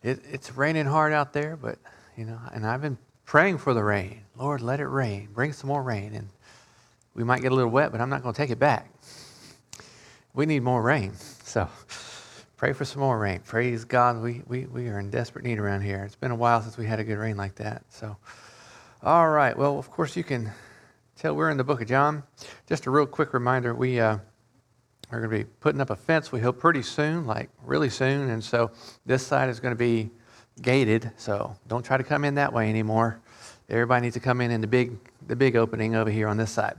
It's raining hard out there, but, and I've been praying for the rain. Lord, let it rain. Bring some more rain. And we might get a little wet, but I'm not going to take it back. We need more rain. So pray for some more rain. Praise God. We are in desperate need around here. It's been a while since we had a good rain like that. So, all right. Well, of course, you can tell we're in the book of John. Just a real quick reminder, we are going to be putting up a fence, we hope, pretty soon, like really soon. And so this side is going to be gated, so don't try to come in that way anymore. Everybody needs to come in the big opening over here on this side.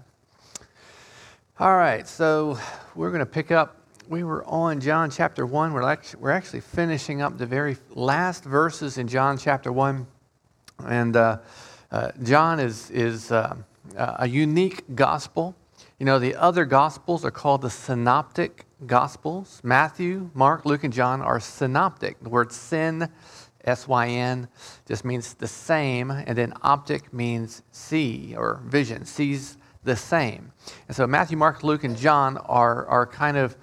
All right, so we're going to pick up. We were on John chapter 1. We're actually finishing up the very last verses in John chapter 1. And John is a unique gospel. The other gospels are called the synoptic gospels. Matthew, Mark, Luke, and John are synoptic. The word syn, S-Y-N, just means the same. And then optic means see or vision, sees the same. And so Matthew, Mark, Luke, and John are kind of,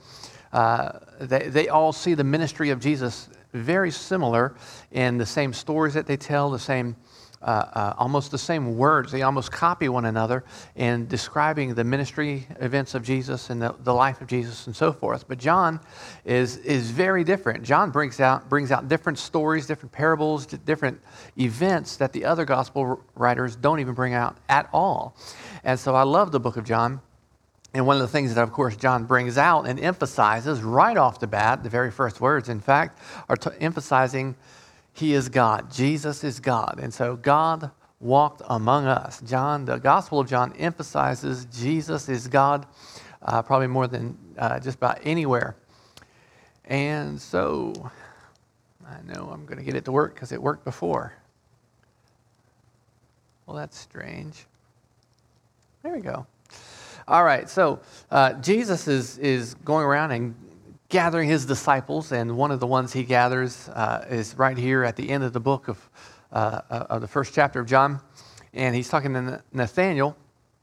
they all see the ministry of Jesus very similar in the same stories that they tell, the same, almost the same words. They almost copy one another in describing the ministry events of Jesus and the life of Jesus and so forth. But John is very different. John brings out different stories, different parables, different events that the other gospel writers don't even bring out at all. And so I love the book of John. And one of the things that, of course, John brings out and emphasizes right off the bat, the very first words, in fact, are emphasizing He is God. Jesus is God. And so God walked among us. The Gospel of John emphasizes Jesus is God probably more than just about anywhere. And so I know I'm going to get it to work because it worked before. Well, that's strange. There we go. All right, so Jesus is going around and gathering his disciples, and one of the ones he gathers is right here at the end of the book of the first chapter of John, and he's talking to Nathanael,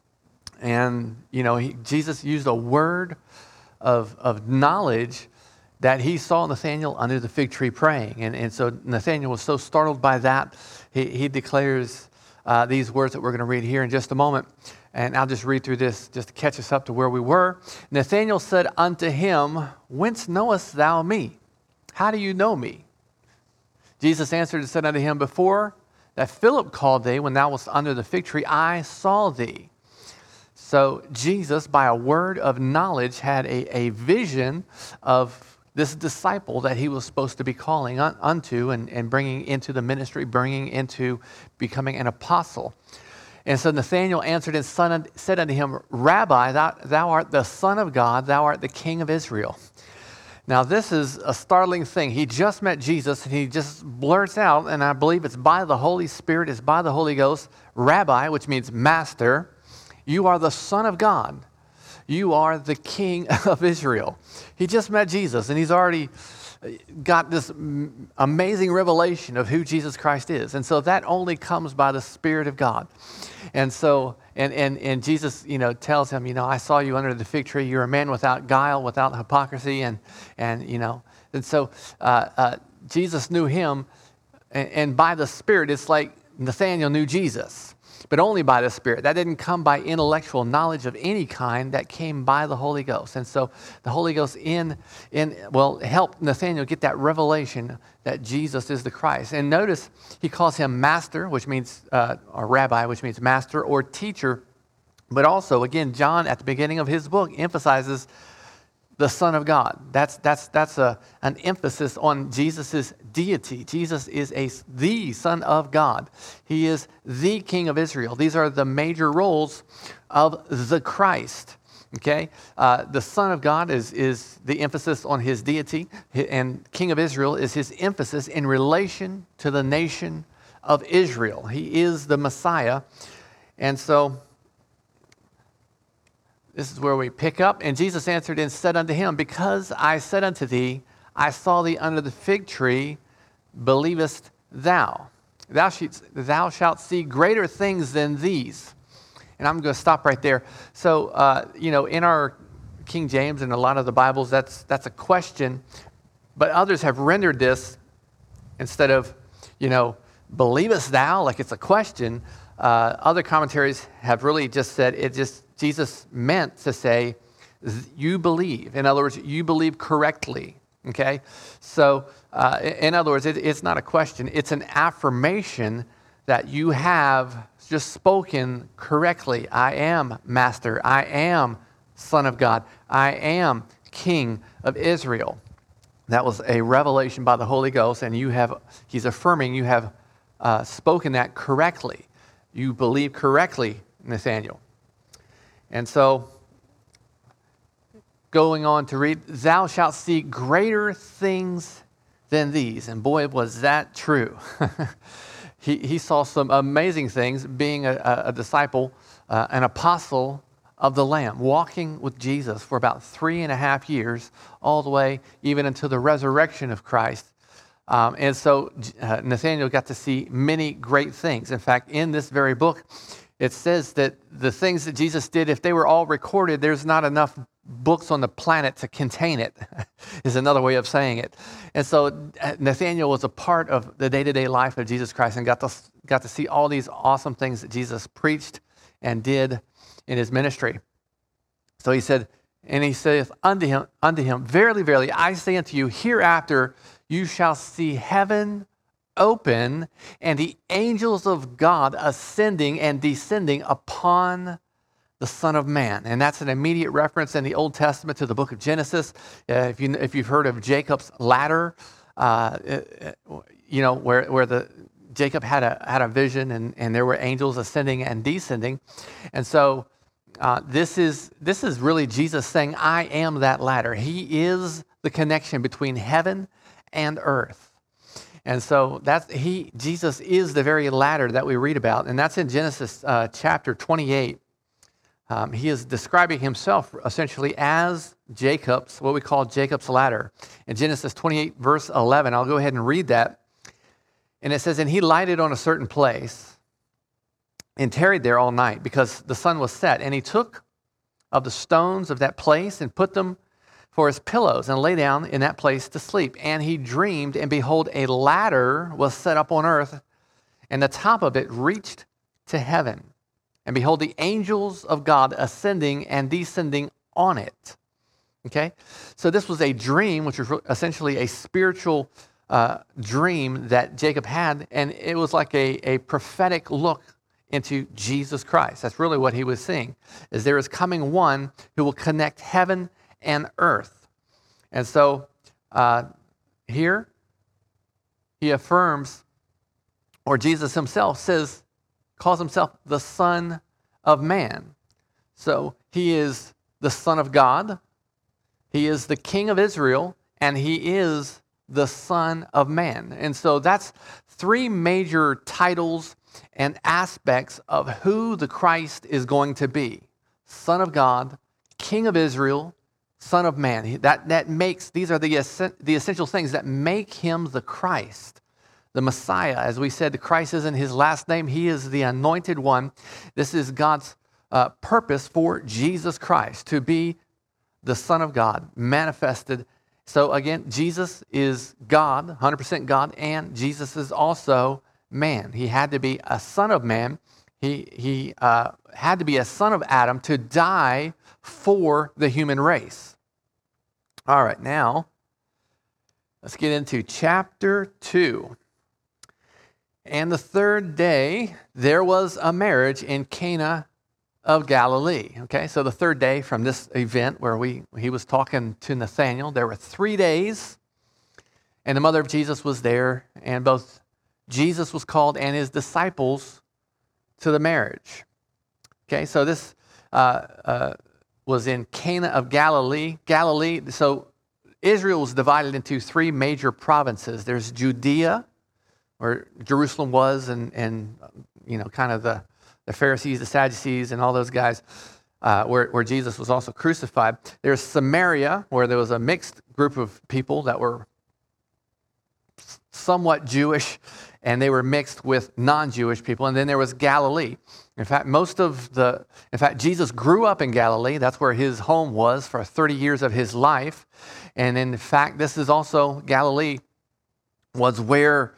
and Jesus used a word of knowledge that he saw Nathanael under the fig tree praying, and so Nathanael was so startled by that, he declares these words that we're going to read here in just a moment. And I'll just read through this just to catch us up to where we were. Nathanael said unto him, Whence knowest thou me? How do you know me? Jesus answered and said unto him, Before that Philip called thee, when thou wast under the fig tree, I saw thee. So Jesus, by a word of knowledge, had a vision of this disciple that he was supposed to be calling unto and bringing into the ministry, bringing into becoming an apostle. And so Nathanael answered and said unto him, Rabbi, thou art the Son of God, thou art the King of Israel. Now this is a startling thing. He just met Jesus and he just blurts out, and I believe it's by the Holy Spirit, it's by the Holy Ghost, Rabbi, which means master, you are the Son of God. You are the King of Israel. He just met Jesus and he's already got this amazing revelation of who Jesus Christ is. And so that only comes by the Spirit of God. And so, and Jesus, tells him, I saw you under the fig tree. You're a man without guile, without hypocrisy. And so Jesus knew him. And by the Spirit, it's like Nathanael knew Jesus, but only by the Spirit. That didn't come by intellectual knowledge of any kind. That came by the Holy Ghost. And so the Holy Ghost helped Nathanael get that revelation that Jesus is the Christ. And notice he calls him master, which means, or rabbi, which means master or teacher. But also, again, John at the beginning of his book emphasizes the Son of God. That's an emphasis on Jesus' deity. Jesus is the Son of God. He is the King of Israel. These are the major roles of the Christ. Okay? The Son of God is the emphasis on his deity, and King of Israel is his emphasis in relation to the nation of Israel. He is the Messiah. And so this is where we pick up. And Jesus answered and said unto him, Because I said unto thee, I saw thee under the fig tree, believest thou? Thou shalt see greater things than these. And I'm going to stop right there. So, in our King James and a lot of the Bibles, that's a question. But others have rendered this, instead of, believest thou, like it's a question. Other commentaries have really just said Jesus meant to say, you believe. In other words, you believe correctly. Okay? So, in other words, it's not a question. It's an affirmation that you have just spoken correctly. I am Master. I am Son of God. I am King of Israel. That was a revelation by the Holy Ghost, and he's affirming you have spoken that correctly. You believe correctly, Nathanael. And so, going on to read, thou shalt see greater things than these. And boy, was that true. He saw some amazing things being a disciple, an apostle of the Lamb, walking with Jesus for about 3.5 years, all the way even until the resurrection of Christ. And so Nathanael got to see many great things. In fact, in this very book, it says that the things that Jesus did, if they were all recorded, there's not enough books on the planet to contain it, is another way of saying it. And so Nathanael was a part of the day-to-day life of Jesus Christ and got to see all these awesome things that Jesus preached and did in his ministry. So he said, and he saith unto him, verily, verily, I say unto you, hereafter you shall see heaven open and the angels of God ascending and descending upon the Son of Man. And that's an immediate reference in the Old Testament to the book of Genesis. If you've heard of Jacob's ladder, where Jacob had a vision and there were angels ascending and descending. And so this is really Jesus saying, I am that ladder. He is the connection between heaven and earth. And so Jesus is the very ladder that we read about. And that's in Genesis chapter 28. He is describing himself essentially as what we call Jacob's ladder. In Genesis 28, verse 11, I'll go ahead and read that. And it says, and he lighted on a certain place and tarried there all night because the sun was set. And he took of the stones of that place and put them for his pillows and lay down in that place to sleep. And he dreamed, and behold, a ladder was set up on earth, and the top of it reached to heaven. And behold, the angels of God ascending and descending on it. Okay? So this was a dream, which was essentially a spiritual dream that Jacob had, and it was like a prophetic look into Jesus Christ. That's really what he was seeing, is there is coming one who will connect heaven and earth. And so here he affirms, or Jesus himself calls himself the Son of Man. So he is the Son of God, he is the King of Israel, and he is the Son of Man. And so that's three major titles and aspects of who the Christ is going to be. Son of God, King of Israel, Son of Man. These are the essential things that make him the Christ, the Messiah. As we said, the Christ isn't his last name. He is the anointed one. This is God's purpose for Jesus Christ, to be the Son of God, manifested. So again, Jesus is God, 100% God, and Jesus is also man. He had to be a son of man. He had to be a son of Adam to die for the human race. All right, now let's get into chapter 2. And the third day, there was a marriage in Cana of Galilee. Okay, so the third day from this event where he was talking to Nathanael, there were 3 days, and the mother of Jesus was there, and both Jesus was called and his disciples to the marriage. Okay, so this was in Cana of Galilee. So Israel was divided into 3 major provinces. There's Judea, where Jerusalem was, and kind of the Pharisees, the Sadducees, and all those guys, where Jesus was also crucified. There's Samaria, where there was a mixed group of people that were somewhat Jewish, and they were mixed with non-Jewish people. And then there was Galilee. In fact, Jesus grew up in Galilee. That's where his home was for 30 years of his life. And in fact, this is also Galilee was where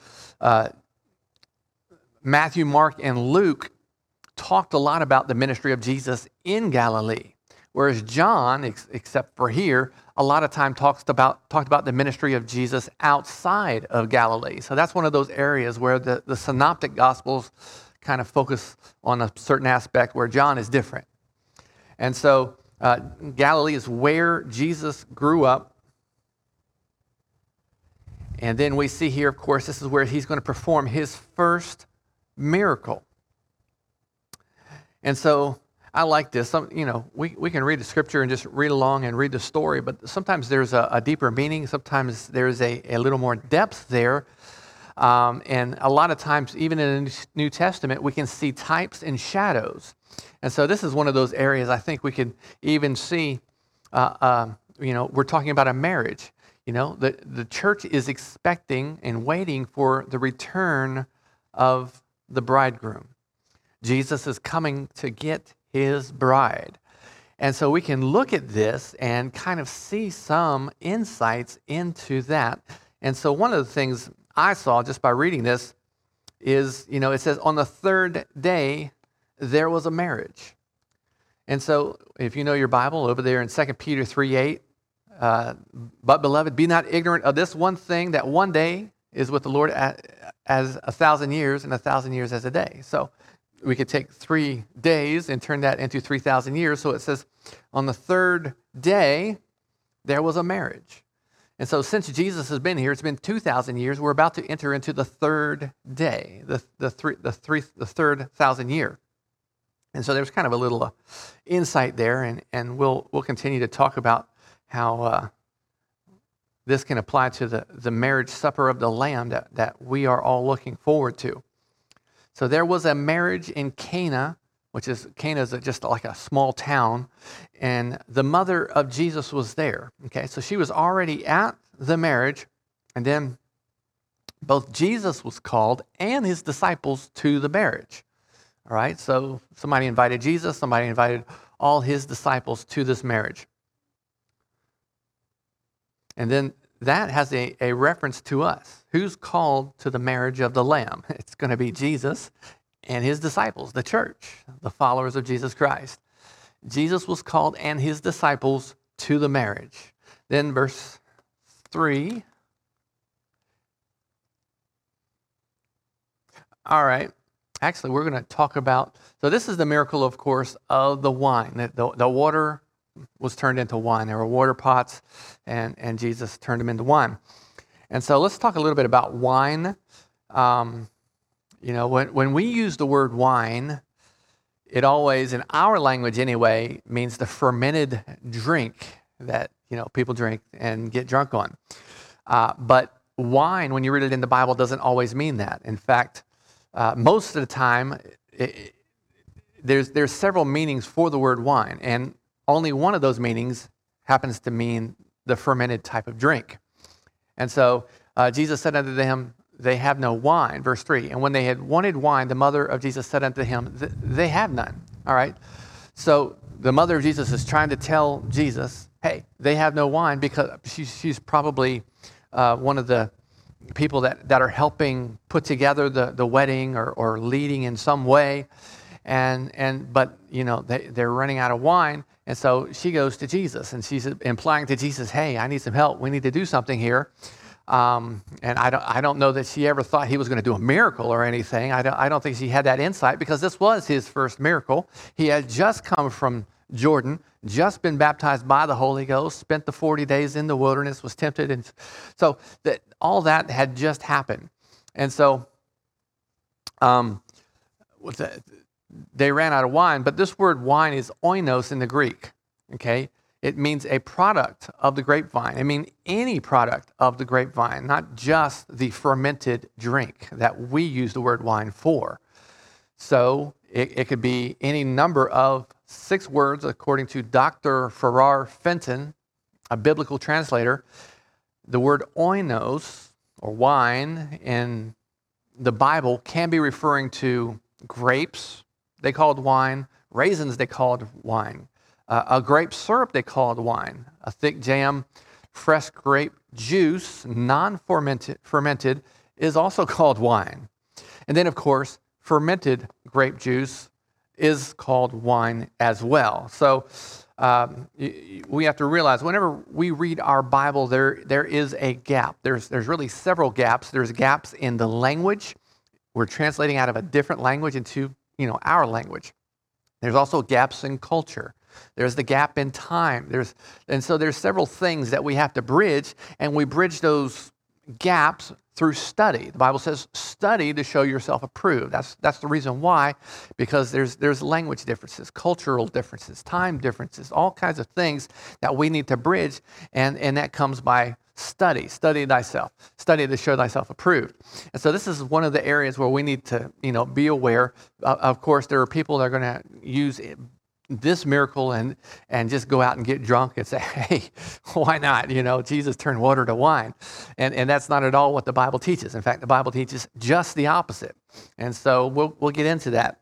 Matthew, Mark, and Luke talked a lot about the ministry of Jesus in Galilee, whereas John, except for here, a lot of time talked about the ministry of Jesus outside of Galilee. So that's one of those areas where the synoptic gospels kind of focus on a certain aspect where John is different. And so Galilee is where Jesus grew up. And then we see here, of course, this is where he's going to perform his first miracle. And so I like this. We can read the scripture and just read along and read the story, but sometimes there's a deeper meaning. Sometimes there's a little more depth there. And a lot of times, even in the New Testament, we can see types and shadows. And so this is one of those areas I think we could even see, we're talking about a marriage. The church is expecting and waiting for the return of the bridegroom. Jesus is coming to get his bride. And so we can look at this and kind of see some insights into that. And so one of the things I saw just by reading this is, it says, on the third day, there was a marriage. And so if you know your Bible, over there in 2 Peter 3:8, but beloved, be not ignorant of this one thing, that one day is with the Lord as 1,000 years, and 1,000 years as a day. So we could take 3 days and turn that into 3,000 years. So it says, on the third day, there was a marriage. And so since Jesus has been here, it's been 2,000 years. We're about to enter into the third day, the third 1,000 year. And so there's kind of a little insight there, and we'll continue to talk about how this can apply to the marriage supper of the Lamb that we are all looking forward to. So there was a marriage in Cana, Cana is just like a small town, and the mother of Jesus was there. Okay, so she was already at the marriage, and then both Jesus was called and his disciples to the marriage. All right, so somebody invited Jesus, somebody invited all his disciples to this marriage. And then that has a reference to us. Who's called to the marriage of the Lamb? It's going to be Jesus and his disciples, the church, the followers of Jesus Christ. Jesus was called and his disciples to the marriage. Then verse 3. All right. Actually, we're going to talk about, so this is the miracle, of course, of the wine. The water was turned into wine. There were water pots, and Jesus turned them into wine. And so let's talk a little bit about wine. When we use the word wine, it always, in our language anyway, means the fermented drink that people drink and get drunk on. But wine, when you read it in the Bible, doesn't always mean that. In fact, most of the time, there's several meanings for the word wine, and only one of those meanings happens to mean the fermented type of drink. And so Jesus said unto them, they have no wine. Verse 3, and when they had wanted wine, the mother of Jesus said unto him, they have none. All right. So the mother of Jesus is trying to tell Jesus, hey, they have no wine, because she's probably one of the people that are helping put together the wedding or leading in some way. But they're running out of wine. And so she goes to Jesus, and she's implying to Jesus, hey, I need some help. We need to do something here. And I don't know that she ever thought he was going to do a miracle or anything. I don't think she had that insight, because this was his first miracle. He had just come from Jordan, just been baptized by the Holy Ghost, spent the 40 days in the wilderness, was tempted. And so all that had just happened. And so they ran out of wine, but this word wine is oinos in the Greek, okay? It means a product of the grapevine. I mean, any product of the grapevine, not just the fermented drink that we use the word wine for. So it could be any number of 6 words, according to Dr. Farrar Fenton, a biblical translator. The word oinos, or wine, in the Bible can be referring to grapes, they called wine. Raisins, they called wine. A grape syrup, they called wine. A thick jam, fresh grape juice, fermented, is also called wine. And then, of course, fermented grape juice is called wine as well. So we have to realize whenever we read our Bible, there is a gap. There's really several gaps. There's gaps in the language. We're translating out of a different language into our language. There's also gaps in culture. There's the gap in time. So there's several things that we have to bridge, and we bridge those gaps through study. The Bible says, study to show yourself approved. That's the reason why, because there's language differences, cultural differences, time differences, all kinds of things that we need to bridge, and that comes by study. Study thyself. Study to show thyself approved. And so this is one of the areas where we need to, be aware. Of course, there are people that are going to use this miracle and just go out and get drunk and say, hey, why not? Jesus turned water to wine. And that's not at all what the Bible teaches. In fact, the Bible teaches just the opposite. And so we'll get into that.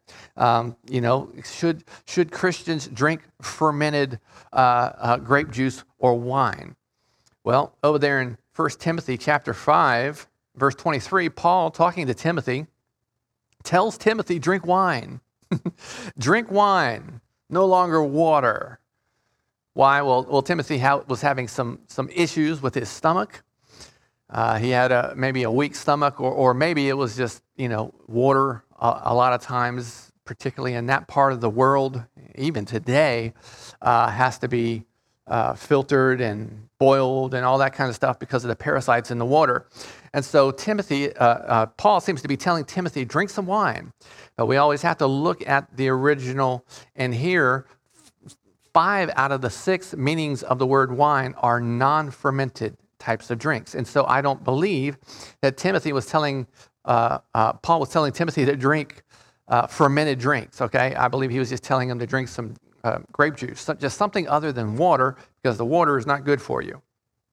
Should Christians drink fermented grape juice or wine? Well, over there in 1 Timothy chapter 5, verse 23, Paul, talking to Timothy, tells Timothy, drink wine. Drink wine, no longer water. Why? Well, Timothy was having some issues with his stomach. He had maybe a weak stomach, or maybe it was just, water a lot of times, particularly in that part of the world, even today, has to be filtered and boiled and all that kind of stuff because of the parasites in the water. And so Paul seems to be telling Timothy, drink some wine. But we always have to look at the original, and here, 5 out of the 6 meanings of the word wine are non-fermented types of drinks. And so I don't believe that Paul was telling Timothy to drink fermented drinks, okay? I believe he was just telling him to drink some grape juice, just something other than water, because the water is not good for you.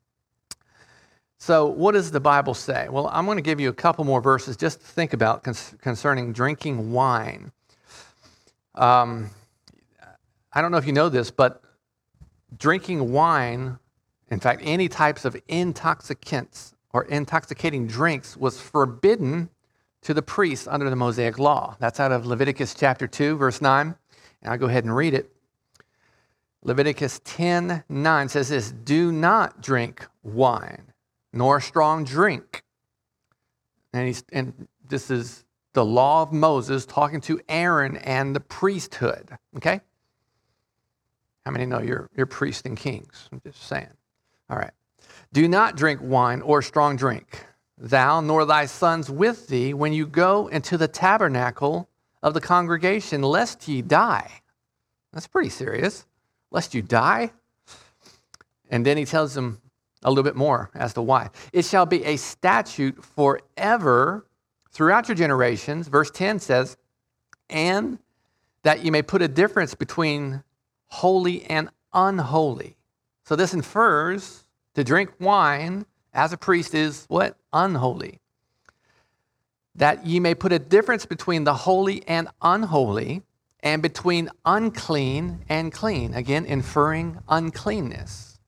So what does the Bible say? Well, I'm going to give you a couple more verses just to think about concerning drinking wine. I don't know if you know this, but drinking wine, in fact, any types of intoxicants or intoxicating drinks was forbidden to the priests under the Mosaic law. That's out of Leviticus chapter 2, verse 9. And I'll go ahead and read it. Leviticus 10:9 says this, do not drink wine, nor strong drink. And this is the law of Moses talking to Aaron and the priesthood, okay? How many know you're priests and kings? I'm just saying. All right. Do not drink wine or strong drink, thou nor thy sons with thee, when you go into the tabernacle of the congregation, lest ye die. That's pretty serious. Lest you die. And then he tells them a little bit more as to why. It shall be a statute forever throughout your generations. Verse 10 says, and that you may put a difference between holy and unholy. So this infers to drink wine as a priest is what? Unholy. That ye may put a difference between the holy and unholy, and between unclean and clean. Again, inferring uncleanness.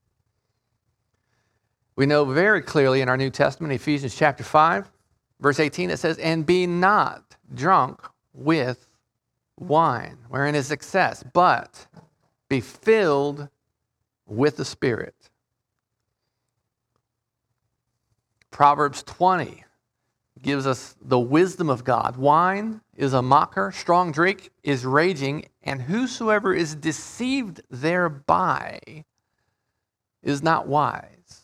We know very clearly in our New Testament, Ephesians chapter 5, verse 18, it says, and be not drunk with wine, wherein is excess, but be filled with the Spirit. Proverbs 20 gives us the wisdom of God. Wine is a mocker, strong drink is raging, and whosoever is deceived thereby is not wise.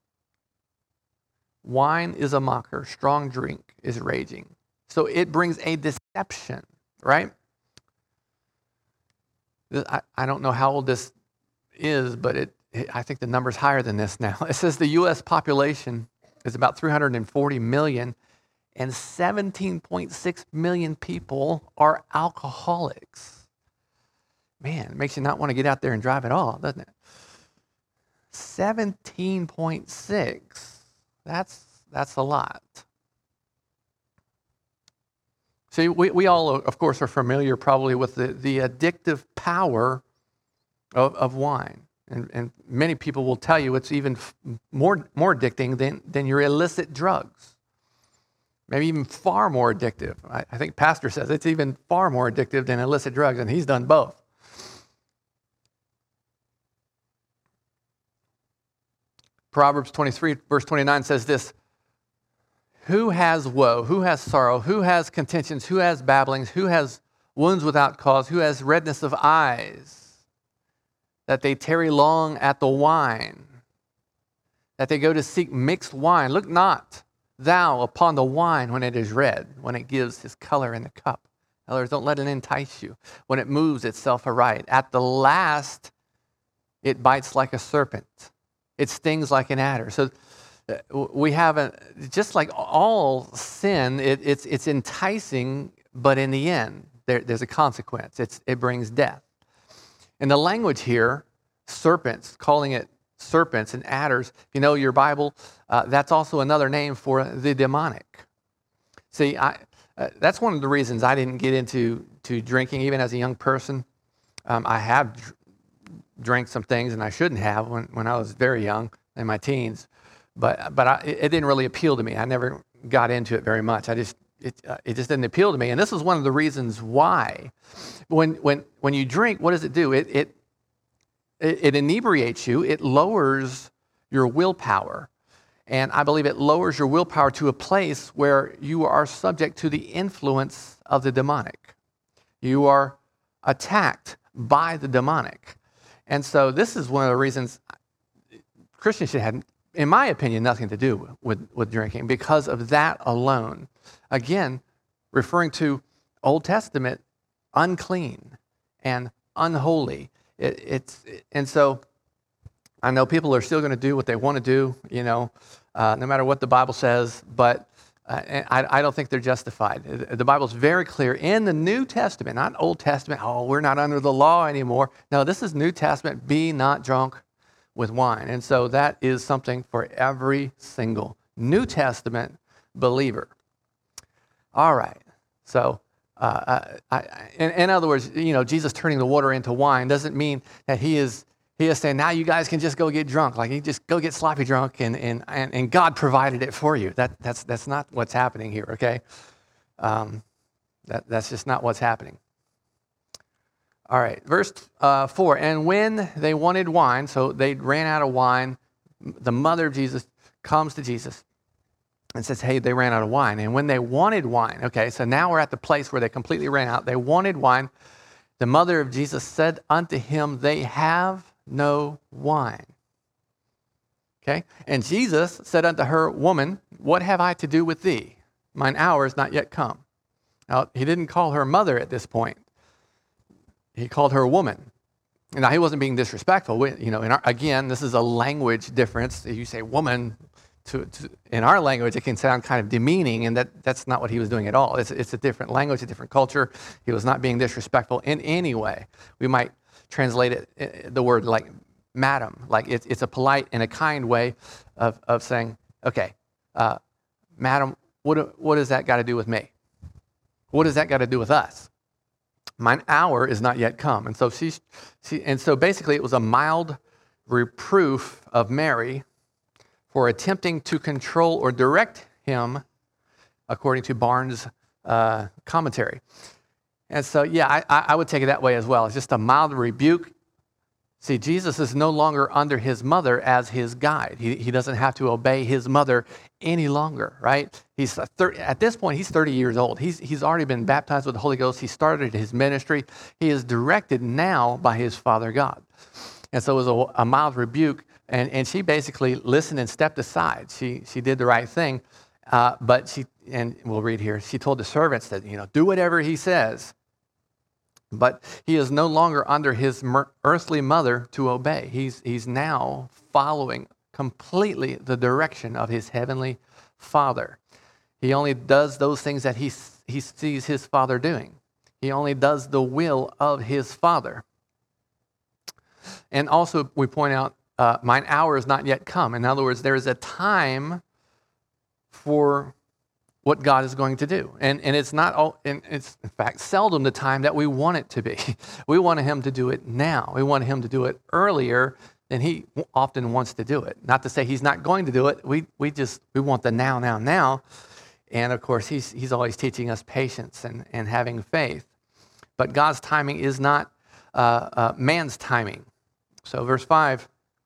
Wine is a mocker, strong drink is raging. So it brings a deception, right? I don't know how old this is, but I think the number's higher than this now. It says the U.S. population is about 340 million, and 17.6 million people are alcoholics. Man, it makes you not want to get out there and drive at all, doesn't it? 17.6. That's a lot. See, we all, of course, are familiar probably with the addictive power of wine. And many people will tell you it's even more addicting than your illicit drugs. Maybe even far more addictive. I think Pastor says it's even far more addictive than illicit drugs, and he's done both. Proverbs 23, verse 29 says this, who has woe, who has sorrow, who has contentions, who has babblings, who has wounds without cause, who has redness of eyes, that they tarry long at the wine, that they go to seek mixed wine. Look not thou upon the wine when it is red, when it gives his color in the cup. In other words, don't let it entice you, when it moves itself aright. At the last, it bites like a serpent. It stings like an adder. So we have just like all sin, it's enticing, but in the end, there's a consequence. It brings death. And the language here, serpents, calling it serpents and adders, if you know your Bible, that's also another name for the demonic. See, that's one of the reasons I didn't get into drinking, even as a young person. I have drank some things, and I shouldn't have when I was very young, in my teens. But it didn't really appeal to me. I never got into it very much. It just didn't appeal to me. And this is one of the reasons why. When you drink, what does it do? It inebriates you. It lowers your willpower. And I believe it lowers your willpower to a place where you are subject to the influence of the demonic. You are attacked by the demonic. And so this is one of the reasons Christians should have, in my opinion, nothing to do with drinking because of that alone. Again, referring to Old Testament, unclean and unholy. And so I know people are still going to do what they want to do, no matter what the Bible says, but I don't think they're justified. The Bible's very clear in the New Testament, not Old Testament, we're not under the law anymore. No, this is New Testament, be not drunk with wine. And so that is something for every single New Testament believer. All right. So, in other words, Jesus turning the water into wine doesn't mean that he is saying, now you guys can just go get drunk. Like, you just go get sloppy drunk and God provided it for you. That's not what's happening here, okay? That's just not what's happening. All right, verse 4, and when they wanted wine, so they ran out of wine, the mother of Jesus comes to Jesus and says, hey, they ran out of wine. And when they wanted wine, okay, so now we're at the place where they completely ran out. They wanted wine. The mother of Jesus said unto him, they have no wine. Okay, and Jesus said unto her, woman, what have I to do with thee? Mine hour is not yet come. Now, he didn't call her mother at this point. He called her a woman. Now, he wasn't being disrespectful. Again, this is a language difference. If you say woman, in our language, it can sound kind of demeaning, and that's not what he was doing at all. It's a different language, a different culture. He was not being disrespectful in any way. We might translate it, the word like madam, like it's a polite and a kind way of saying, okay, madam, what does that got to do with me? What does that got to do with us? Mine hour is not yet come. And so so basically it was a mild reproof of Mary for attempting to control or direct him, according to Barnes' commentary. And so, yeah, I would take it that way as well. It's just a mild rebuke. See, Jesus is no longer under his mother as his guide. He doesn't have to obey his mother any longer, right? At this point, he's 30 years old. He's already been baptized with the Holy Ghost. He started his ministry. He is directed now by his Father God. And so it was a mild rebuke, and she basically listened and stepped aside. She did the right thing, but and we'll read here, she told the servants that, do whatever he says. But he is no longer under his earthly mother to obey. He's now following completely the direction of his heavenly Father. He only does those things that he sees his Father doing. He only does the will of his Father. And also, we point out, mine hour is not yet come. In other words, there is a time for what God is going to do. And it's not, and it's in fact seldom the time that we want it to be. We want him to do it now. We want him to do it earlier then he often wants to do it. Not to say he's not going to do it. We want the now, now, now. And of course, he's always teaching us patience and having faith. But God's timing is not man's timing. So verse 5,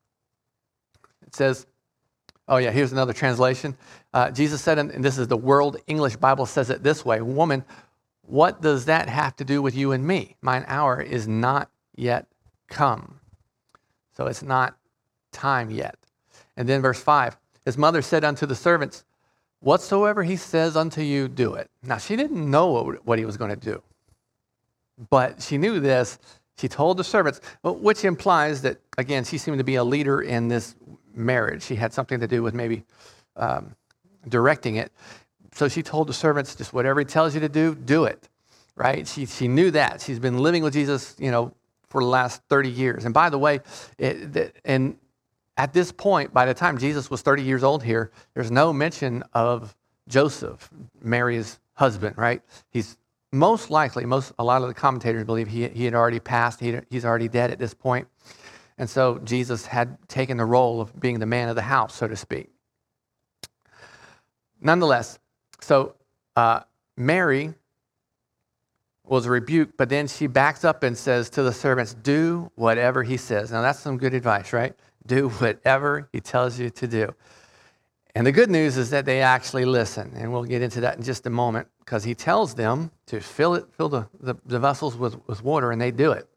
it says, oh yeah, here's another translation. Jesus said, and this is the World English Bible says it this way, "Woman, what does that have to do with you and me? Mine hour is not yet come." So it's not time yet. And then verse 5, his mother said unto the servants, "Whatsoever he says unto you, do it." Now, she didn't know what he was going to do. But she knew this. She told the servants, which implies that, again, she seemed to be a leader in this marriage. She had something to do with maybe directing it. So she told the servants, just whatever he tells you to do, do it, right? She knew that. She's been living with Jesus, for the last 30 years. And by the way, and at this point, by the time Jesus was 30 years old here, there's no mention of Joseph, Mary's husband, right? He's most likely, a lot of the commentators believe he had already passed. He's already dead at this point. And so Jesus had taken the role of being the man of the house, so to speak. Nonetheless, so Mary was rebuked, but then she backs up and says to the servants, "Do whatever he says." Now that's some good advice, right? Do whatever he tells you to do. And the good news is that they actually listen, and we'll get into that in just a moment, because he tells them to fill the vessels with water, and they do it.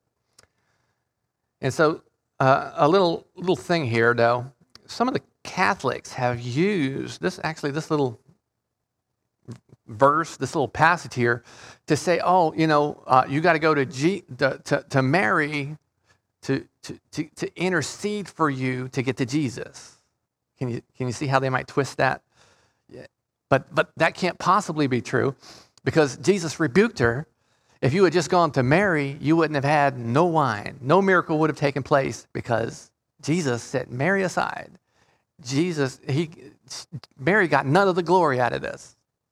And so a little thing here, though. Some of the Catholics have used this little verse, this little passage here, to say, you got to go to Mary to intercede for you to get to Jesus. Can you see how they might twist that? Yeah. But that can't possibly be true, because Jesus rebuked her. If you had just gone to Mary, you wouldn't have had no wine. No miracle would have taken place, because Jesus set Mary aside. Mary got none of the glory out of this.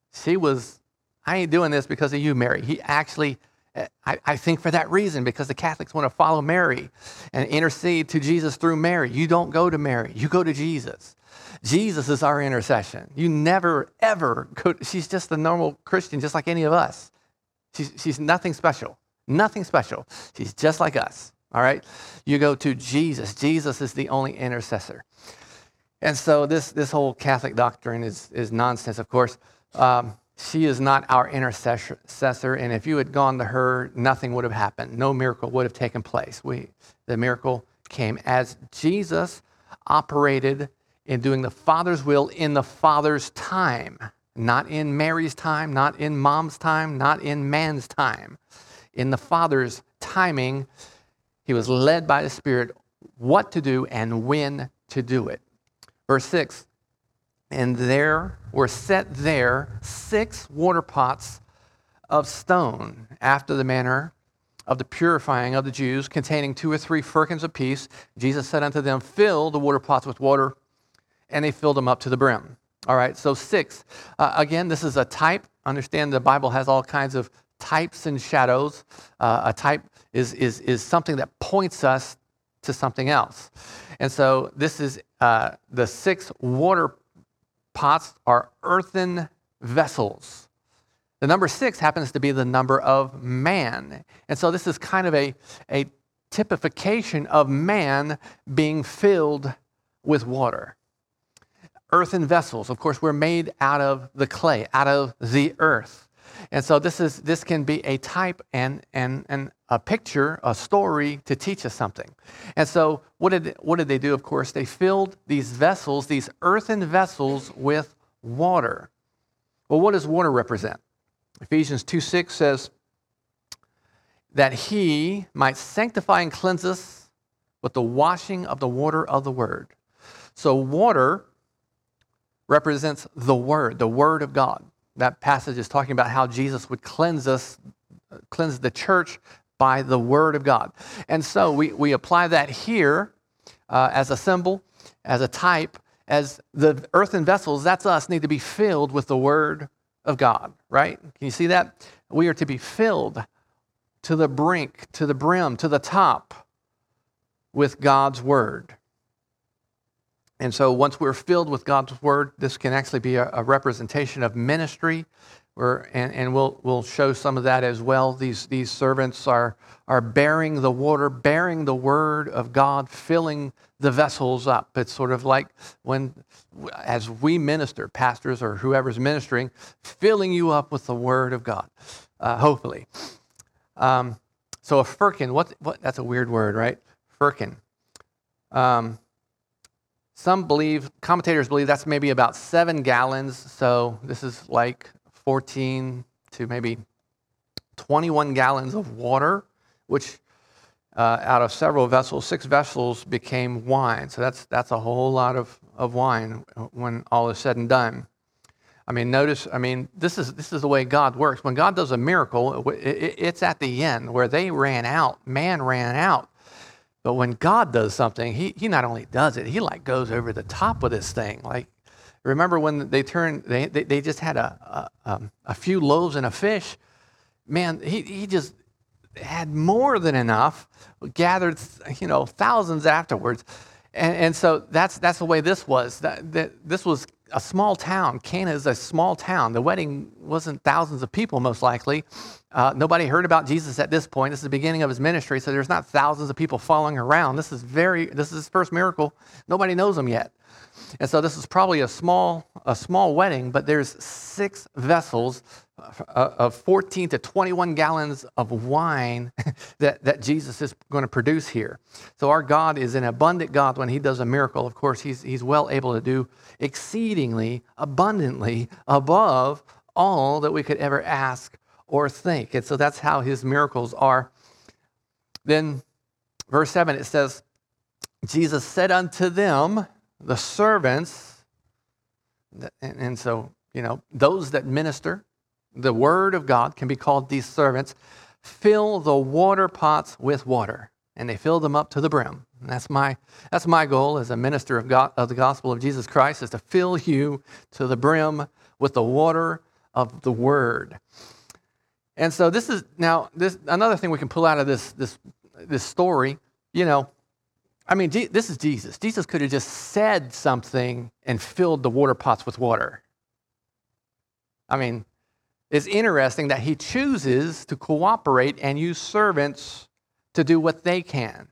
I ain't doing this because of you, Mary. He actually, I think for that reason, because the Catholics want to follow Mary and intercede to Jesus through Mary. You don't go to Mary. You go to Jesus. Jesus is our intercession. You never, ever go. She's just a normal Christian, just like any of us. She's nothing special. Nothing special. She's just like us. All right? You go to Jesus. Jesus is the only intercessor. And so this whole Catholic doctrine is nonsense, of course. She is not our intercessor, and if you had gone to her, nothing would have happened. No miracle would have taken place. The miracle came as Jesus operated in doing the Father's will in the Father's time, not in Mary's time, not in mom's time, not in man's time. In the Father's timing, he was led by the Spirit what to do and when to do it. Verse 6, "And there were set there 6 water pots of stone, after the manner of the purifying of the Jews, containing 2 or 3 firkins apiece. Jesus said unto them, Fill the water pots with water, and they filled them up to the brim." All right, so 6. Again, this is a type. Understand the Bible has all kinds of types and shadows. A type is something that points us to something else. And so this is the 6 water pots are earthen vessels. The number 6 happens to be the number of man. And so this is kind of a typification of man being filled with water. Earthen vessels, of course, we're made out of the clay, out of the earth. And so this can be a type and a picture, a story to teach us something. And so what did they do? Of course, they filled these vessels, these earthen vessels, with water. Well, what does water represent? Ephesians 2:6 says that he might sanctify and cleanse us with the washing of the water of the word. So water represents the word of God. That passage is talking about how Jesus would cleanse the church by the word of God. And so we apply that here as a symbol, as a type, as the earthen vessels, that's us, need to be filled with the word of God, right? Can you see that? We are to be filled to the brink, to the brim, to the top with God's word. And so once we're filled with God's word, this can actually be a representation of ministry. And we'll show some of that as well. These servants are bearing the water, bearing the word of God, filling the vessels up. It's sort of like as we minister, pastors or whoever's ministering, filling you up with the word of God, hopefully. So a firkin, what? That's a weird word, right? Firkin. Commentators believe that's maybe about 7 gallons. So this is like 14 to maybe 21 gallons of water, which out of several vessels, 6 vessels became wine. So that's a whole lot of wine when all is said and done. This is the way God works. When God does a miracle, it's at the end where they ran out, man ran out. But when God does something, he not only does it, he like goes over the top with this thing. Like, remember when they just had a few loaves and a fish? Man, he just had more than enough, gathered thousands afterwards. And so that's the way this was. This was a small town. Cana is a small town. The wedding wasn't thousands of people, most likely. Nobody heard about Jesus at this point. This is the beginning of his ministry, so there's not thousands of people following around. This is his first miracle. Nobody knows him yet. And so this is probably a small wedding, but there's 6 vessels of 14 to 21 gallons of wine that Jesus is going to produce here. So our God is an abundant God. When he does a miracle, of course, he's well able to do exceedingly abundantly above all that we could ever ask or think. And so that's how his miracles are. Then verse 7, it says, Jesus said unto them, the servants, and so, those that minister the word of God can be called these servants, fill the water pots with water. And they fill them up to the brim. And that's my goal as a minister of God, of the gospel of Jesus Christ, is to fill you to the brim with the water of the word. And so this another thing we can pull out of this story. This is Jesus. Jesus could have just said something and filled the water pots with water. It's interesting that he chooses to cooperate and use servants to do what they can.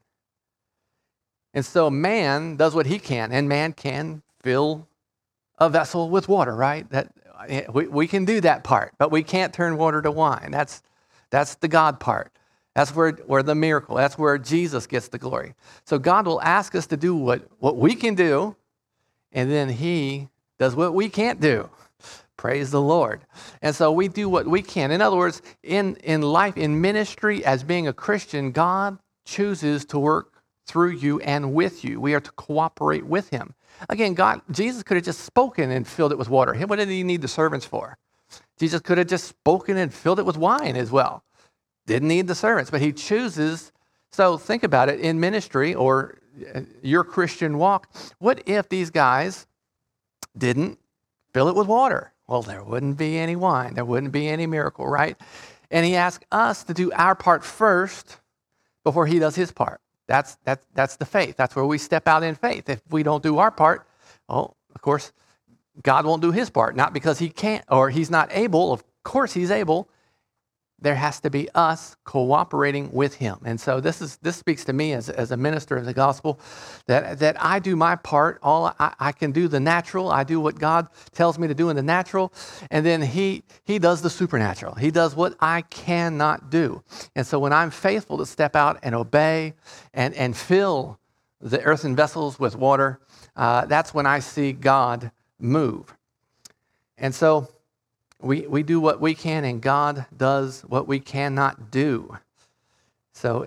And so man does what he can, and man can fill a vessel with water, right? We can do that part, but we can't turn water to wine. That's the God part. That's where the miracle, that's where Jesus gets the glory. So God will ask us to do what we can do, and then he does what we can't do. Praise the Lord. And so we do what we can. In other words, in life, in ministry, as being a Christian, God chooses to work through you and with you. We are to cooperate with him. Again, Jesus could have just spoken and filled it with water. What did he need the servants for? Jesus could have just spoken and filled it with wine as well. Didn't need the servants, but he chooses. So think about it, in ministry or your Christian walk, what if these guys didn't fill it with water? Well, there wouldn't be any wine. There wouldn't be any miracle, right? And he asked us to do our part first before he does his part. That's the faith. That's where we step out in faith. If we don't do our part, well, of course, God won't do his part. Not because he can't or he's not able. Of course he's able. There has to be us cooperating with him. And so this speaks to me as a minister of the gospel, that I do my part. I can do the natural. I do what God tells me to do in the natural. And then he does the supernatural. He does what I cannot do. And so when I'm faithful to step out and obey and fill the earthen vessels with water, that's when I see God move. And so we do what we can, and God does what we cannot do. So,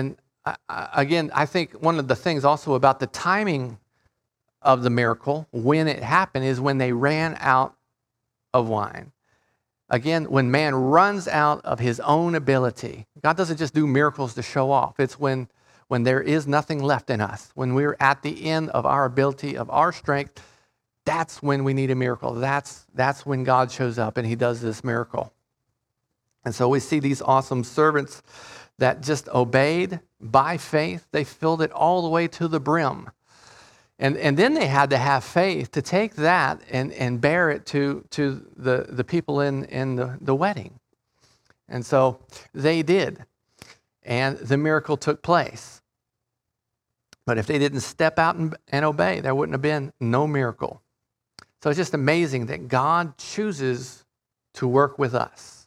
again, I think one of the things also about the timing of the miracle, when it happened, is when they ran out of wine. Again, when man runs out of his own ability, God doesn't just do miracles to show off. It's when there is nothing left in us, when we're at the end of our ability, of our strength. That's when we need a miracle. That's when God shows up and he does this miracle. And so we see these awesome servants that just obeyed by faith. They filled it all the way to the brim. And then they had to have faith to take that and bear it to the people in the wedding. And so they did. And the miracle took place. But if they didn't step out and obey, there wouldn't have been no miracle. So it's just amazing that God chooses to work with us.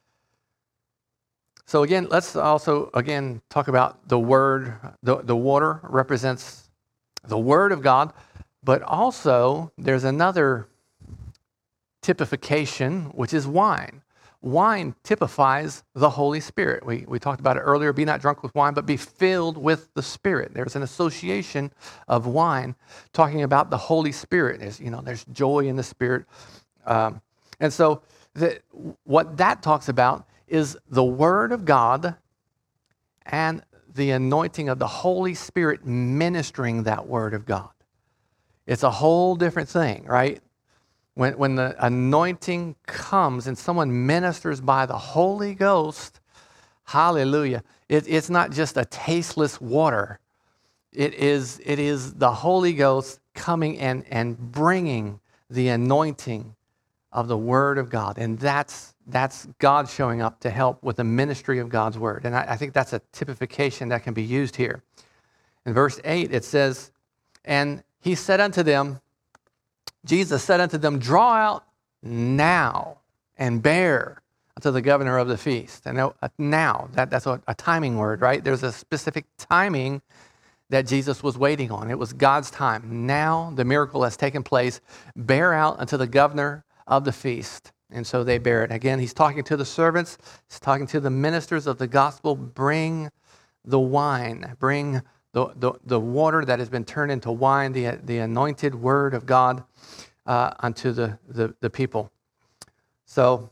So again, let's also, talk about the word. The water represents the word of God, but also there's another typification, which is wine. Wine typifies the Holy Spirit. We talked about it earlier. Be not drunk with wine, but be filled with the Spirit. There's an association of wine talking about the Holy Spirit. There's joy in the Spirit. And so what that talks about is the Word of God and the anointing of the Holy Spirit ministering that Word of God. It's a whole different thing, right? When the anointing comes and someone ministers by the Holy Ghost, hallelujah, it's not just a tasteless water. It is the Holy Ghost coming and bringing the anointing of the Word of God. And that's God showing up to help with the ministry of God's Word. And I think that's a typification that can be used here. In verse 8, it says, and he said unto them, Jesus said unto them, draw out now and bear unto the governor of the feast. And now, that's a timing word, right? There's a specific timing that Jesus was waiting on. It was God's time. Now the miracle has taken place. Bear out unto the governor of the feast. And so they bear it. Again, he's talking to the servants. He's talking to the ministers of the gospel. Bring the wine. Bring the water that has been turned into wine, the anointed word of God unto the people. So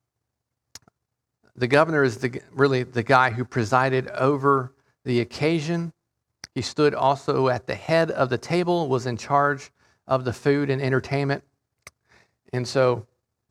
the governor is really the guy who presided over the occasion. He stood also at the head of the table, was in charge of the food and entertainment. And so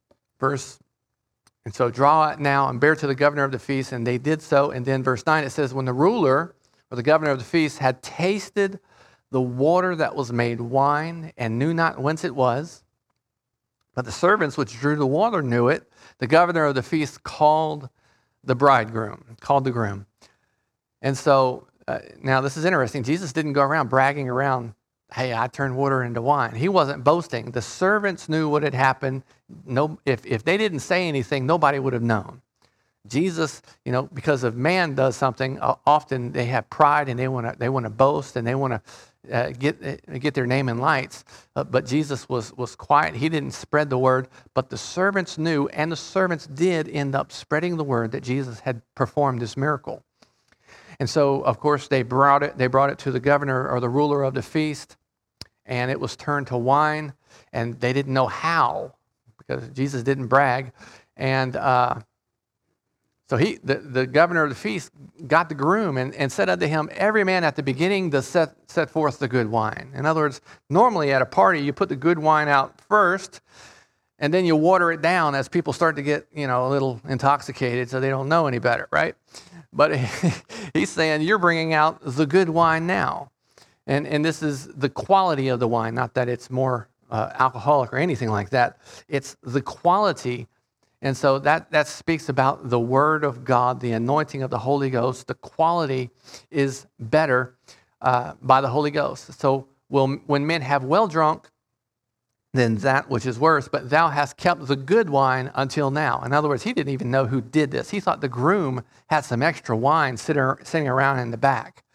draw it now and bear to the governor of the feast, and they did so. And then verse 9, it says, when the ruler or the governor of the feast had tasted the water that was made wine and knew not whence it was, but the servants which drew the water knew it, the governor of the feast called the groom. And so now this is interesting. Jesus didn't go around bragging around, hey, I turned water into wine. He wasn't boasting. The servants knew what had happened. If they didn't say anything, nobody would have known. Jesus, because if man does something, often they have pride and they want to boast and they want to get their name in lights. But Jesus was quiet. He didn't spread the word, but the servants knew, and the servants did end up spreading the word that Jesus had performed this miracle. And so, of course, they brought it to the governor or the ruler of the feast, and it was turned to wine, and they didn't know how because Jesus didn't brag. And so the governor of the feast got the groom and said unto him, every man at the beginning does set forth the good wine. In other words, normally at a party, you put the good wine out first, and then you water it down as people start to get, a little intoxicated so they don't know any better, right? But he's saying, you're bringing out the good wine now. And this is the quality of the wine, not that it's more alcoholic or anything like that. It's the quality. And so that speaks about the Word of God, the anointing of the Holy Ghost. The quality is better by the Holy Ghost. So when men have well drunk, then that which is worse, but thou hast kept the good wine until now. In other words, he didn't even know who did this. He thought the groom had some extra wine sitting around in the back.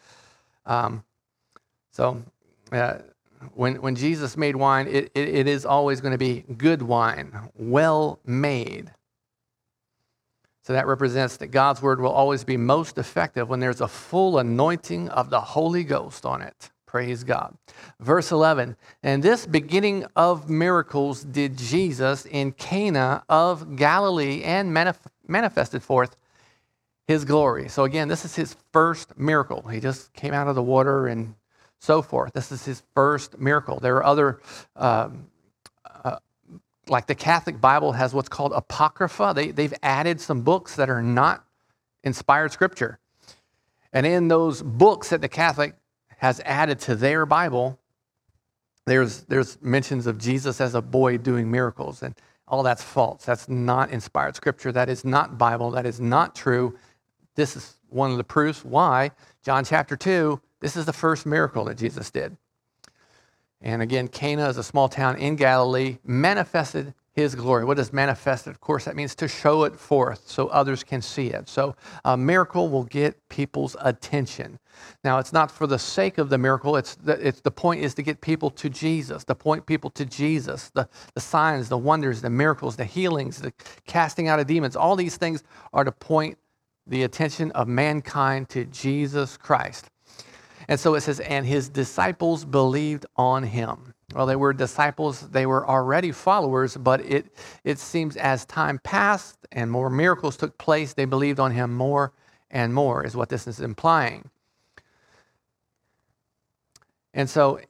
When Jesus made wine, it is always going to be good wine, well made. So that represents that God's word will always be most effective when there's a full anointing of the Holy Ghost on it. Praise God. Verse 11, and this beginning of miracles did Jesus in Cana of Galilee and manifested forth his glory. So again, this is his first miracle. He just came out of the water and so forth. This is his first miracle. There are other, like the Catholic Bible has what's called Apocrypha. They've added some books that are not inspired scripture. And in those books that the Catholic has added to their Bible, There's mentions of Jesus as a boy doing miracles, and all that's false. That's not inspired scripture. That is not Bible. That is not true. This is one of the proofs why John chapter 2, this is the first miracle that Jesus did. And again, Cana is a small town in Galilee, manifested his glory. What is manifested? Of course, that means to show it forth so others can see it. So a miracle will get people's attention. Now, it's not for the sake of the miracle. The point is to get people to Jesus, to point people to Jesus. The signs, the wonders, the miracles, the healings, the casting out of demons, all these things are to point the attention of mankind to Jesus Christ. And so it says, and his disciples believed on him. Well, they were disciples. They were already followers, but it seems as time passed and more miracles took place, they believed on him more and more, is what this is implying. And so,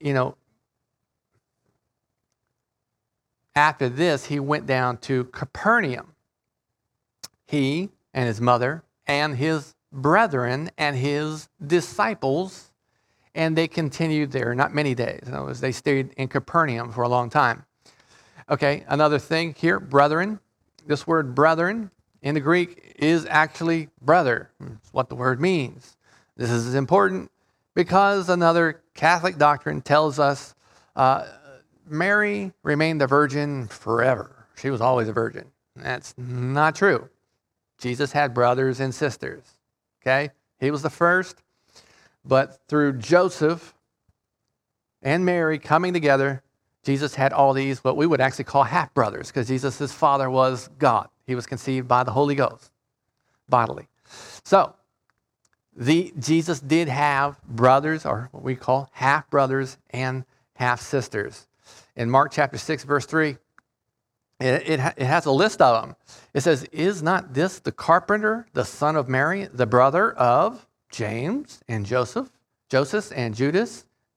after this, he went down to Capernaum. He and his mother and his brethren and his disciples, and they continued there not many days. In other words, they stayed in Capernaum for a long time. Okay, another thing here, brethren. This word brethren in the Greek is actually brother. That's what the word means. This is important because another Catholic doctrine tells us Mary remained a virgin forever. She was always a virgin. That's not true. Jesus had brothers and sisters. Okay? He was the first, but through Joseph and Mary coming together, Jesus had all these, what we would actually call half-brothers, because Jesus' father was God. He was conceived by the Holy Ghost, bodily. So, Jesus did have brothers, or what we call half-brothers and half-sisters. In Mark chapter 6, verse 3, it has a list of them. It says, is not this the carpenter, the son of Mary, the brother of James and Joseph and Judah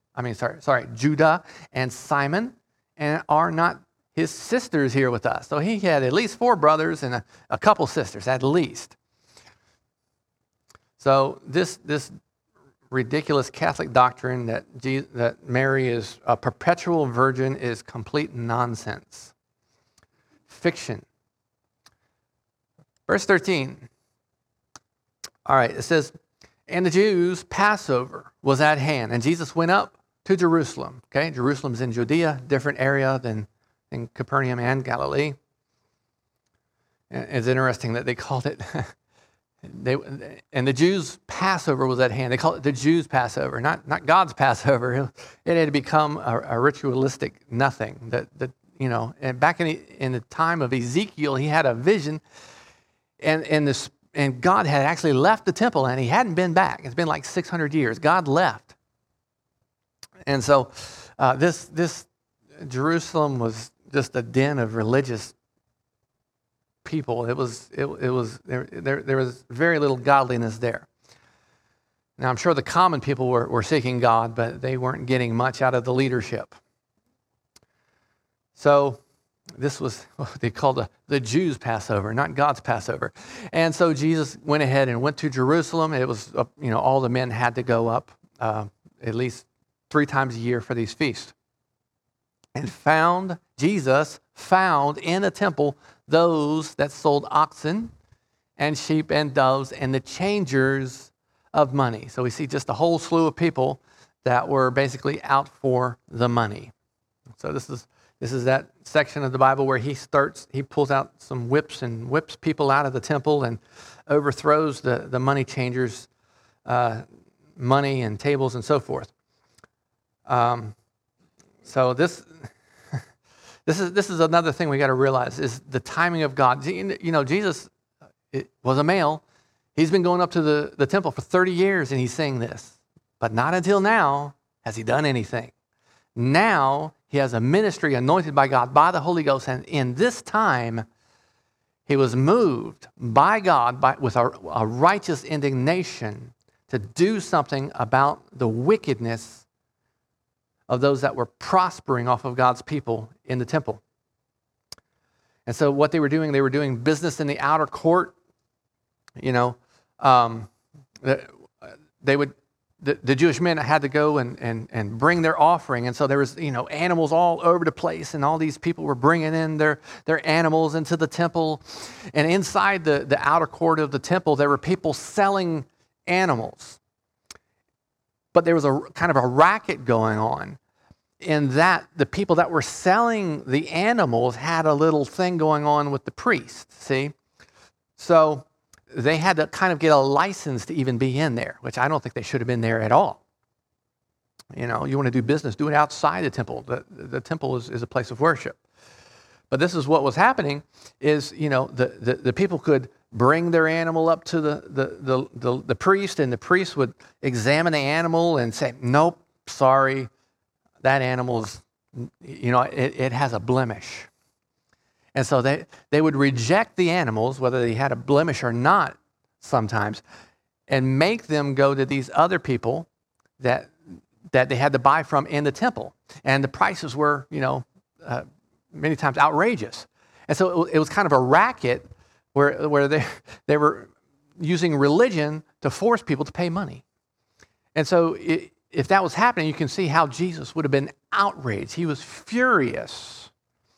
and Simon, and are not his sisters here with us? So he had at least 4 brothers and a couple sisters, at least. So this ridiculous Catholic doctrine that Mary is a perpetual virgin is complete nonsense. Fiction. Verse 13. All right, it says, and the Jews' Passover was at hand, and Jesus went up to Jerusalem. Okay, Jerusalem's in Judea, different area than in Capernaum and Galilee. And it's interesting that they called it, and the Jews' Passover was at hand. They called it the Jews' Passover, not God's Passover. It had become a ritualistic nothing. And back in the time of Ezekiel, he had a vision, and God had actually left the temple, and he hadn't been back. It's been like 600 years. God left. And so this Jerusalem was just a den of religious people. There was very little godliness there. Now, I'm sure the common people were seeking God, but they weren't getting much out of the leadership. So this was what they called the Jews' Passover, not God's Passover. And so Jesus went ahead and went to Jerusalem. It was, all the men had to go up at least 3 times a year for these feasts. And Jesus found in the temple those that sold oxen and sheep and doves and the changers of money. So we see just a whole slew of people that were basically out for the money. So this is that section of the Bible where he pulls out some whips and whips people out of the temple and overthrows the money changers, money and tables and so forth. So this is another thing we got to realize is the timing of God. Jesus was a male. He's been going up to the temple for 30 years and he's saying this, but not until now has he done anything. Now he has a ministry anointed by God, by the Holy Ghost, and in this time he was moved by God with a righteous indignation to do something about the wickedness of those that were prospering off of God's people in the temple. And so what they were doing business in the outer court. They would the Jewish men had to go and bring their offering. And so there was, animals all over the place, and all these people were bringing in their animals into the temple. And inside the outer court of the temple, there were people selling animals. But there was a kind of a racket going on in that the people that were selling the animals had a little thing going on with the priest, see? So they had to kind of get a license to even be in there, which I don't think they should have been there at all. You want to do business, do it outside the temple. The temple is a place of worship. But this is what was happening is, the people could bring their animal up to the priest, and the priest would examine the animal and say, nope, sorry, that animal's, it has a blemish. And so they would reject the animals, whether they had a blemish or not sometimes, and make them go to these other people that they had to buy from in the temple. And the prices were, many times outrageous. And so it was kind of a racket where they were using religion to force people to pay money. And so if that was happening, you can see how Jesus would have been outraged. He was furious.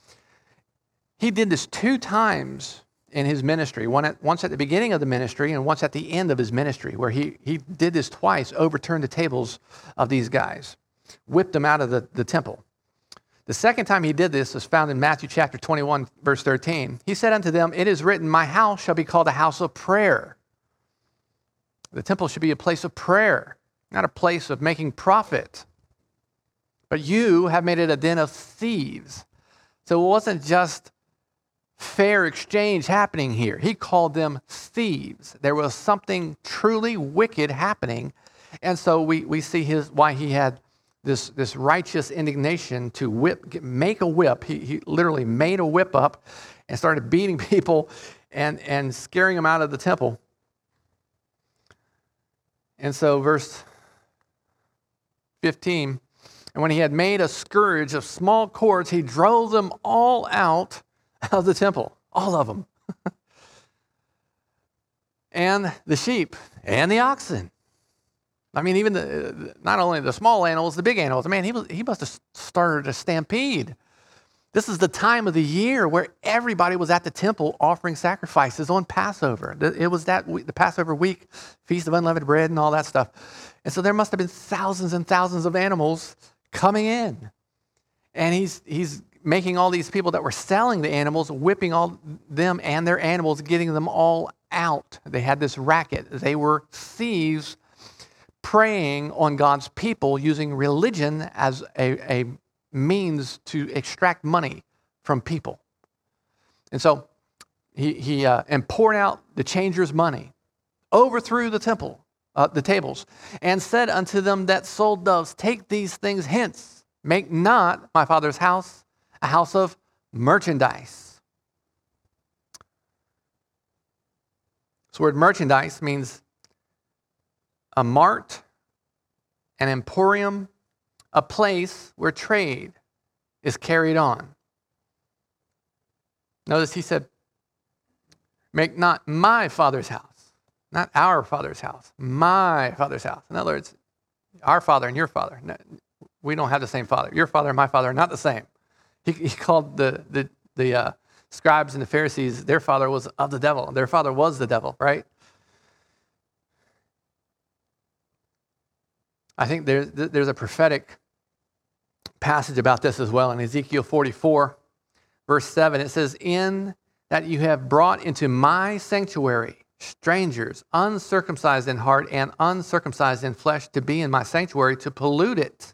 He did this 2 times in his ministry, once at the beginning of the ministry and once at the end of his ministry, where he did this twice, overturned the tables of these guys, whipped them out of the temple. The second time he did this is found in Matthew chapter 21, verse 13. He said unto them, "It is written, my house shall be called a house of prayer." The temple should be a place of prayer, not a place of making profit. But you have made it a den of thieves. So it wasn't just fair exchange happening here. He called them thieves. There was something truly wicked happening. And so we see why he had this righteous indignation to make a whip. He literally made a whip up and started beating people and scaring them out of the temple. And so verse 15, and when he had made a scourge of small cords, he drove them all out of the temple, all of them. And the sheep and the oxen. I mean, even not only the small animals, the big animals. Man, he must have started a stampede. This is the time of the year where everybody was at the temple offering sacrifices on Passover. It was the Passover week, Feast of Unleavened Bread and all that stuff. And so there must have been thousands and thousands of animals coming in. And he's making all these people that were selling the animals, whipping all them and their animals, getting them all out. They had this racket. They were thieves preying on God's people using religion as a means to extract money from people. And so he poured out the changers' money, overthrew the temple, the tables, and said unto them that sold doves, "Take these things hence, make not my Father's house a house of merchandise." This word merchandise means a mart, an emporium, a place where trade is carried on. Notice he said, "Make not my Father's house," not our Father's house, my Father's house. In other words, our Father and your Father. No, we don't have the same Father. Your Father and my Father are not the same. He called the scribes and the Pharisees, their father was of the devil. Their father was the devil, right? I think there's a prophetic passage about this as well in Ezekiel 44, verse 7. It says, "In that you have brought into my sanctuary strangers, uncircumcised in heart and uncircumcised in flesh, to be in my sanctuary, to pollute it.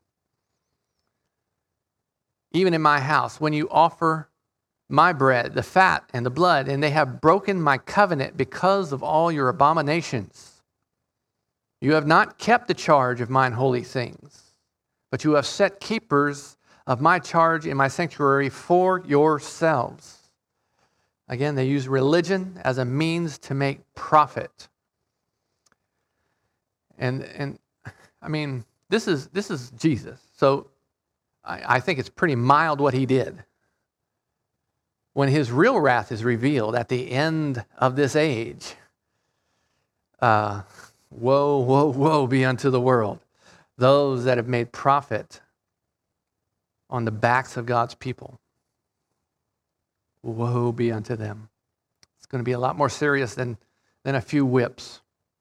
Even in my house, when you offer my bread, the fat and the blood, and they have broken my covenant because of all your abominations. You have not kept the charge of mine holy things, but you have set keepers of my charge in my sanctuary for yourselves." Again, they use religion as a means to make profit. And I mean, this is Jesus. So I think it's pretty mild what he did. When his real wrath is revealed at the end of this age, Woe, woe, woe be unto the world. Those that have made profit on the backs of God's people. Woe be unto them. It's going to be a lot more serious than a few whips.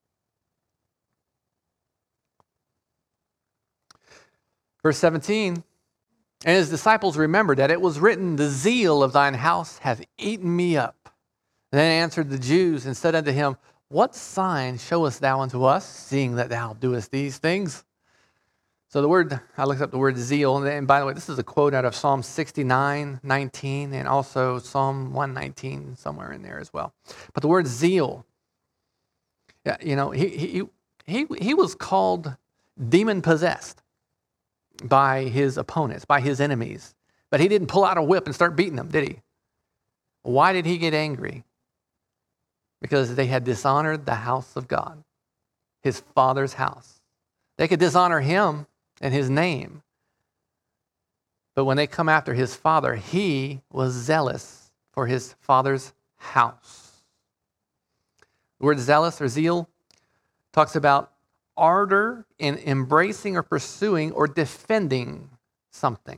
Verse 17, and his disciples remembered that it was written, the zeal of thine house hath eaten me up. And then answered the Jews and said unto him, what sign showest thou unto us, seeing that thou doest these things? So I looked up the word zeal, and by the way, this is a quote out of Psalm 69:19, and also Psalm 119, somewhere in there as well. But the word zeal, he was called demon-possessed by his opponents, by his enemies. But he didn't pull out a whip and start beating them, did he? Why did he get angry? Because they had dishonored the house of God, his Father's house. They could dishonor him and his name. But when they come after his Father, he was zealous for his Father's house. The word zealous or zeal talks about ardor in embracing or pursuing or defending something.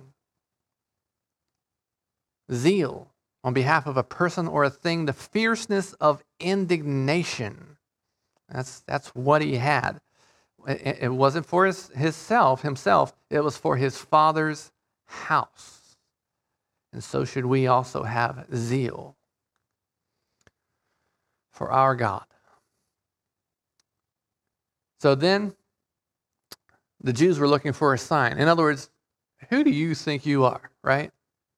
Zeal on behalf of a person or a thing, the fierceness of indignation. That's what he had. It wasn't for himself. It was for his Father's house. And so should we also have zeal for our God. So then, the Jews were looking for a sign. In other words, who do you think you are, right?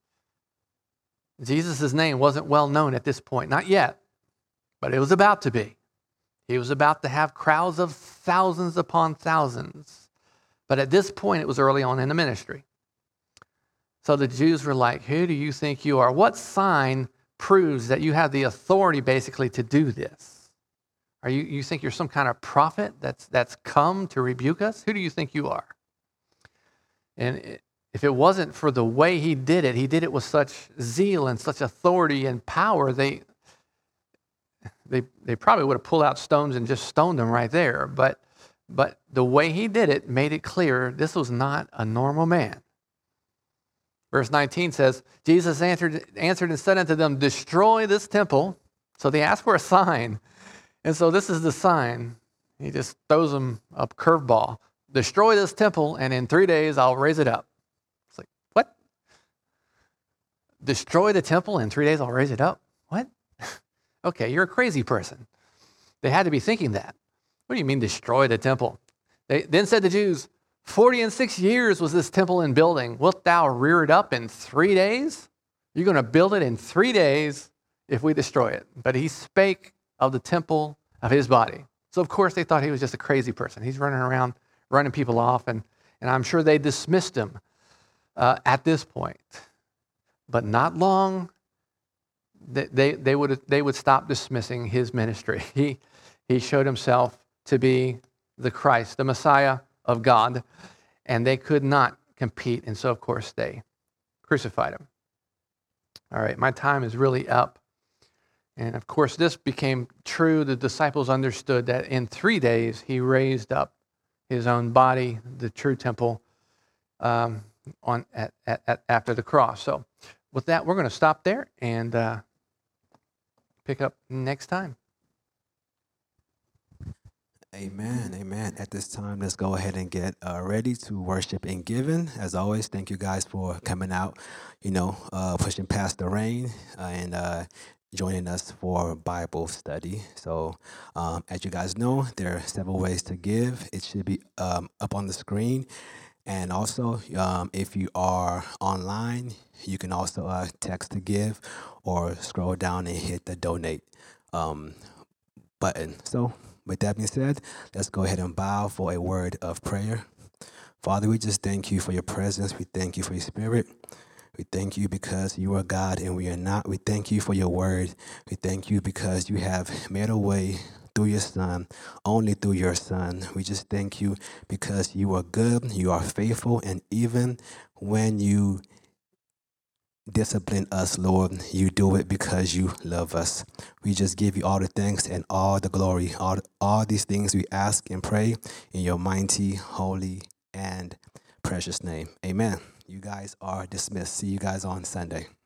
Jesus' name wasn't well known at this point, not yet, but it was about to be. He was about to have crowds of thousands upon thousands. But at this point, it was early on in the ministry. So the Jews were like, who do you think you are? What sign proves that you have the authority basically to do this? You think you're some kind of prophet that's come to rebuke us? Who do you think you are? And if it wasn't for the way he did it with such zeal and such authority and power, they probably would have pulled out stones and just stoned him right there. But the way he did it made it clear this was not a normal man. Verse 19 says, Jesus answered and said unto them, destroy this temple. So they asked for a sign. And so this is the sign. He just throws them a curveball. Destroy this temple, and in 3 days I'll raise it up. It's like, what? Destroy the temple, in 3 days I'll raise it up? What? Okay, you're a crazy person. They had to be thinking that. What do you mean destroy the temple? They then said the Jews, 46 years was this temple in building. Wilt thou rear it up in 3 days? You're going to build it in 3 days if we destroy it. But he spake of the temple of his body. So, of course, they thought he was just a crazy person. He's running around, running people off, and I'm sure they dismissed him at this point. But not long, they would stop dismissing his ministry. He showed himself to be the Christ, the Messiah of God, and they could not compete, and so, of course, they crucified him. All right, my time is really up. And of course, this became true. The disciples understood that in 3 days, he raised up his own body, the true temple, after the cross. So with that, we're going to stop there and pick up next time. Amen. Amen. At this time, let's go ahead and get ready to worship and giving. As always, thank you guys for coming out, pushing past the rain and joining us for Bible study. So as you guys know, there are several ways to give. It should be up on the screen. And also, if you are online, you can also text to give or scroll down and hit the donate button. So with that being said, let's go ahead and bow for a word of prayer. Father, we just thank you for your presence. We thank you for your spirit. We thank you because you are God and we are not. We thank you for your word. We thank you because you have made a way through your son, only through your son. We just thank you because you are good, you are faithful, and even when you discipline us, Lord. You do it because you love us. We just give you all the thanks and all the glory. All these things we ask and pray in your mighty, holy, and precious name. Amen. You guys are dismissed. See you guys on Sunday.